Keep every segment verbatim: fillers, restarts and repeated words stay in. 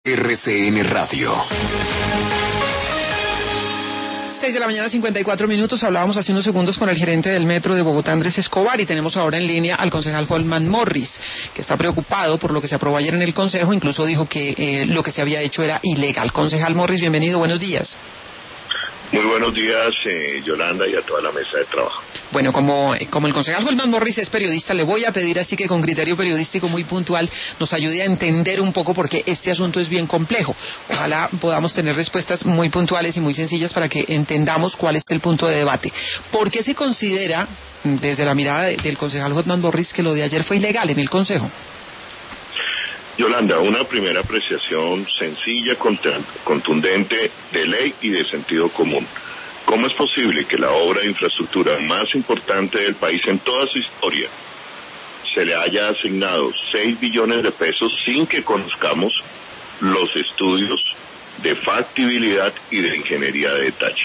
R C N Radio. seis de la mañana, cincuenta y cuatro minutos. Hablábamos hace unos segundos con el gerente del Metro de Bogotá, Andrés Escobar, y tenemos ahora en línea al concejal Holman Morris, que está preocupado por lo que se aprobó ayer en el Consejo. Incluso dijo que eh, lo que se había hecho era ilegal. Concejal Morris, bienvenido, buenos días. Muy buenos días, eh, Yolanda, y a toda la mesa de trabajo. Bueno, como, como el concejal Holman Morris es periodista, le voy a pedir así que con criterio periodístico muy puntual nos ayude a entender un poco porque este asunto es bien complejo. Ojalá podamos tener respuestas muy puntuales y muy sencillas para que entendamos cuál es el punto de debate. ¿Por qué se considera, desde la mirada de, del concejal Holman Morris, que lo de ayer fue ilegal en el Consejo? Yolanda, una primera apreciación sencilla, contundente, de ley y de sentido común. ¿Cómo es posible que la obra de infraestructura más importante del país en toda su historia se le haya asignado seis billones de pesos sin que conozcamos los estudios de factibilidad y de ingeniería de detalle?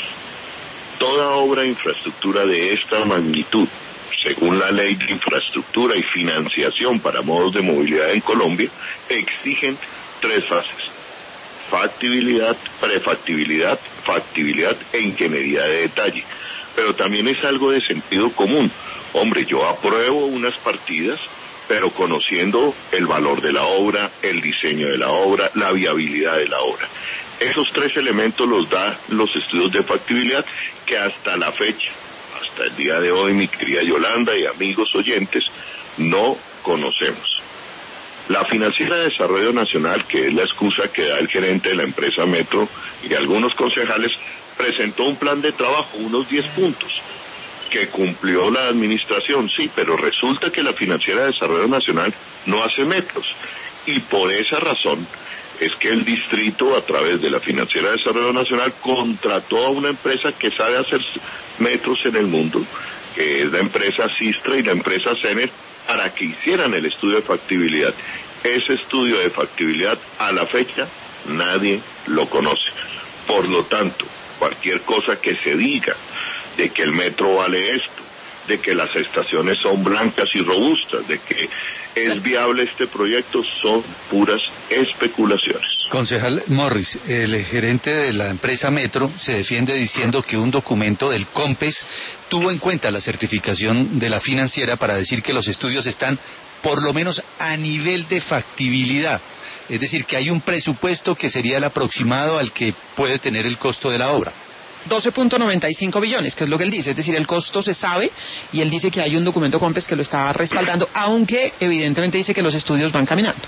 Toda obra de infraestructura de esta magnitud, según la Ley de Infraestructura y Financiación para Modos de Movilidad en Colombia, exigen tres fases: factibilidad, prefactibilidad, factibilidad e ingeniería de detalle. Pero también es algo de sentido común. Hombre, yo apruebo unas partidas, pero conociendo el valor de la obra, el diseño de la obra, la viabilidad de la obra. Esos tres elementos los da los estudios de factibilidad que hasta la fecha, hasta el día de hoy, mi querida Yolanda y amigos oyentes, no conocemos. La Financiera de Desarrollo Nacional, que es la excusa que da el gerente de la empresa Metro y algunos concejales, presentó un plan de trabajo, unos diez puntos, que cumplió la administración, sí, pero resulta que la Financiera de Desarrollo Nacional no hace metros, y por esa razón es que el distrito, a través de la Financiera de Desarrollo Nacional, contrató a una empresa que sabe hacer metros en el mundo, que es la empresa Sistra y la empresa Cener, para que hicieran el estudio de factibilidad. Ese estudio de factibilidad, a la fecha, nadie lo conoce. Por lo tanto, cualquier cosa que se diga de que el metro vale esto, de que las estaciones son blancas y robustas, de que es viable este proyecto, son puras especulaciones. Concejal Morris, el gerente de la empresa Metro se defiende diciendo que un documento del COMPES tuvo en cuenta la certificación de la financiera para decir que los estudios están por lo menos a nivel de factibilidad. Es decir, que hay un presupuesto que sería el aproximado al que puede tener el costo de la obra. doce punto noventa y cinco billones, que es lo que él dice, es decir, el costo se sabe y él dice que hay un documento COMPES que lo está respaldando, aunque evidentemente dice que los estudios van caminando.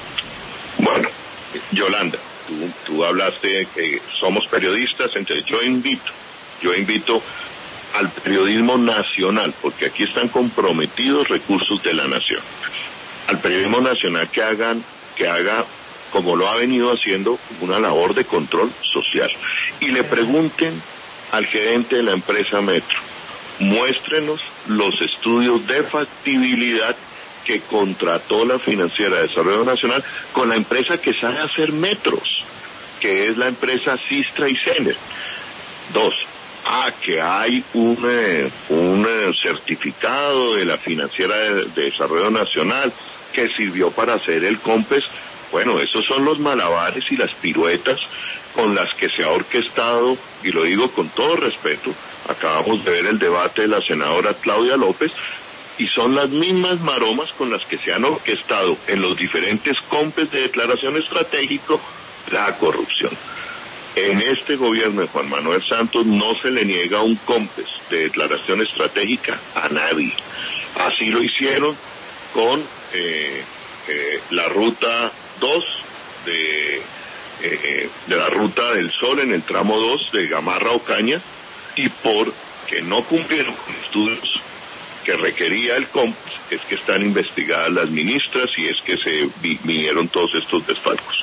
Bueno, Yolanda, tú, tú hablaste que somos periodistas, entonces yo invito, yo invito al periodismo nacional, porque aquí están comprometidos recursos de la nación, al periodismo nacional que hagan, que haga, como lo ha venido haciendo, una labor de control social, y le pregunten al gerente de la empresa Metro, muéstrenos los estudios de factibilidad que contrató la Financiera de Desarrollo Nacional con la empresa que sabe hacer metros, que es la empresa Sistra y Cener. Dos, ah, que hay un, eh, un eh, certificado de la Financiera de, de Desarrollo Nacional que sirvió para hacer el COMPES. Bueno, esos son los malabares y las piruetas con las que se ha orquestado, y lo digo con todo respeto, acabamos de ver el debate de la senadora Claudia López, y son las mismas maromas con las que se han orquestado en los diferentes COMPES de declaración estratégico la corrupción. En este gobierno de Juan Manuel Santos no se le niega un COMPES de declaración estratégica a nadie. Así lo hicieron con eh, eh, la ruta dos de, eh, de la Ruta del Sol en el tramo dos de Gamarra a Ocaña, y porque no cumplieron con estudios que requería el COMPES es que están investigadas las ministras y es que se vi, vinieron todos estos desfalcos.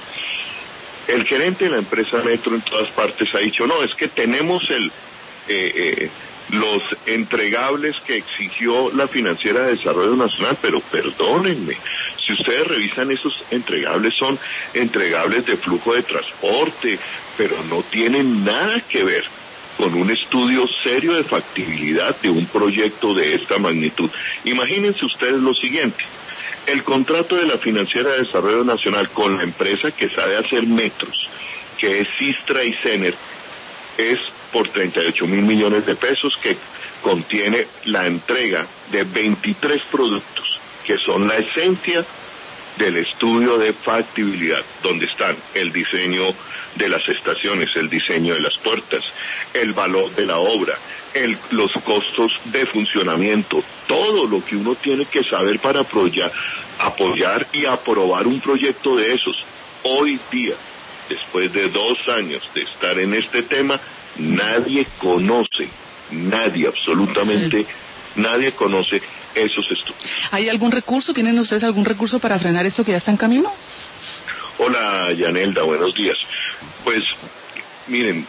El gerente de la empresa Metro en todas partes ha dicho, no, es que tenemos el eh, eh, los entregables que exigió la Financiera de Desarrollo Nacional, pero perdónenme, si ustedes revisan esos entregables, son entregables de flujo de transporte, pero no tienen nada que ver con un estudio serio de factibilidad de un proyecto de esta magnitud. Imagínense ustedes lo siguiente, El contrato de la Financiera de Desarrollo Nacional con la empresa que sabe hacer metros, que es Sistra y Sener, es por treinta y ocho mil millones de pesos, que contiene la entrega de veintitrés productos, que son la esencia del estudio de factibilidad, donde están el diseño de las estaciones, el diseño de las puertas, el valor de la obra, el, los costos de funcionamiento, todo lo que uno tiene que saber para apoyar, apoyar y aprobar un proyecto de esos. Hoy día, después de dos años de estar en este tema, nadie conoce, nadie, absolutamente sí. nadie conoce esos estudios. ¿Hay algún recurso? ¿Tienen ustedes algún recurso para frenar esto que ya está en camino? Hola, Yanelda, buenos días. Pues, miren,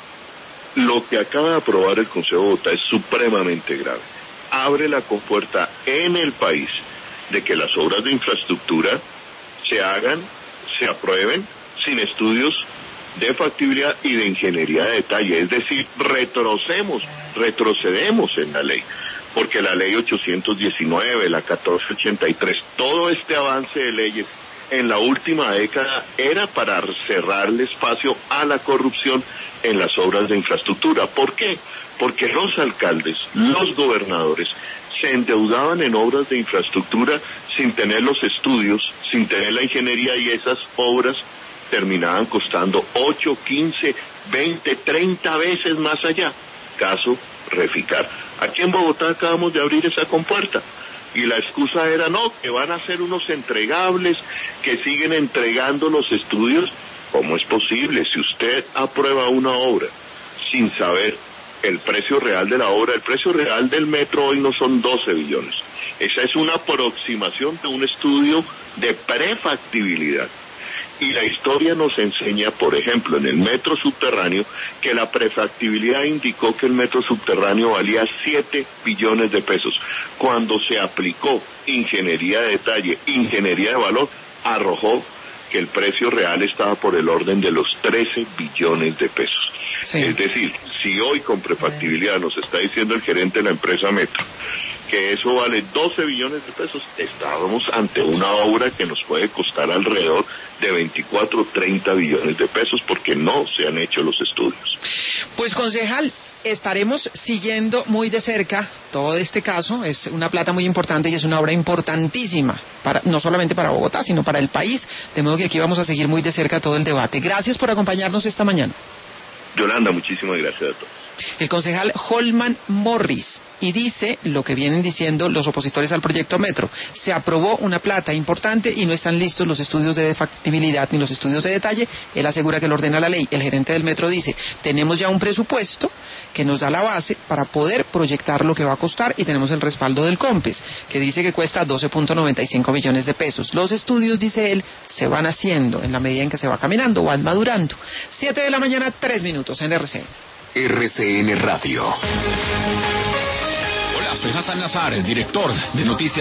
lo que acaba de aprobar el Consejo de Bogotá es supremamente grave. Abre la compuerta en el país de que las obras de infraestructura se hagan, se aprueben, sin estudios de factibilidad y de ingeniería de detalle. Es decir, retrocedemos, retrocedemos en la ley. Porque la ley ochocientos diecinueve, la catorce ochenta y tres, todo este avance de leyes en la última década era para cerrarle espacio a la corrupción en las obras de infraestructura. ¿Por qué? Porque los alcaldes, los gobernadores, se endeudaban en obras de infraestructura sin tener los estudios, sin tener la ingeniería, y esas obras terminaban costando ocho, quince, veinte, treinta veces más allá. Caso Reficar. Aquí en Bogotá acabamos de abrir esa compuerta y la excusa era no, que van a ser unos entregables, que siguen entregando los estudios. ¿Cómo es posible? Si usted aprueba una obra sin saber el precio real de la obra, el precio real del metro hoy no son doce billones. Esa es una aproximación de un estudio de prefactibilidad. Y la historia nos enseña, por ejemplo, en el metro subterráneo, que la prefactibilidad indicó que el metro subterráneo valía siete billones de pesos. Cuando se aplicó ingeniería de detalle, ingeniería de valor, arrojó que el precio real estaba por el orden de los trece billones de pesos. Sí. Es decir, si hoy con prefactibilidad nos está diciendo el gerente de la empresa Metro que eso vale doce billones de pesos, estábamos ante una obra que nos puede costar alrededor de veinticuatro, treinta billones de pesos, porque no se han hecho los estudios. Pues, concejal, estaremos siguiendo muy de cerca todo este caso. Es una plata muy importante y es una obra importantísima, para, no solamente para Bogotá, sino para el país, de modo que aquí vamos a seguir muy de cerca todo el debate. Gracias por acompañarnos esta mañana. Yolanda, muchísimas gracias a todos. El concejal Holman Morris, y dice lo que vienen diciendo los opositores al proyecto Metro: se aprobó una plata importante y no están listos los estudios de factibilidad ni los estudios de detalle. Él asegura que lo ordena la ley. El gerente del Metro dice: tenemos ya un presupuesto que nos da la base para poder proyectar lo que va a costar, y tenemos el respaldo del COMPES, que dice que cuesta doce punto noventa y cinco millones de pesos. Los estudios, dice él, se van haciendo en la medida en que se va caminando, van madurando. Siete de la mañana, tres minutos en R C N. R C N Radio. Hola, soy Hassan Nazar, el director de Noticias